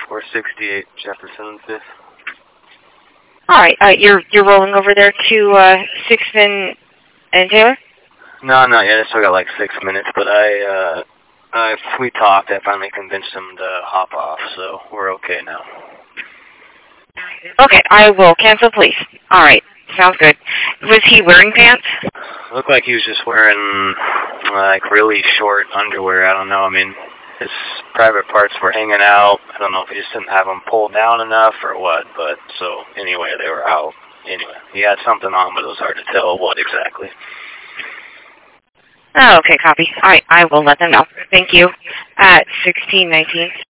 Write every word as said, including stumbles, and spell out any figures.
four sixty-eight Jefferson Fifth. All right. Uh, you're you're rolling over there to uh, Sixth and and Taylor? No, not yet. I still got like six minutes, but I, uh, I, we talked. I finally convinced him to hop off, so we're okay now. Okay, I will cancel, please. All right. Sounds good. Was he wearing pants? Looked like he was just wearing, like, really short underwear. I don't know. I mean, his private parts were hanging out. I don't know if he just didn't have them pulled down enough or what, but so anyway, they were out. Anyway, he had something on, but it was hard to tell what exactly. Oh, okay, copy. All right, I will let them know. Thank you. At sixteen nineteen.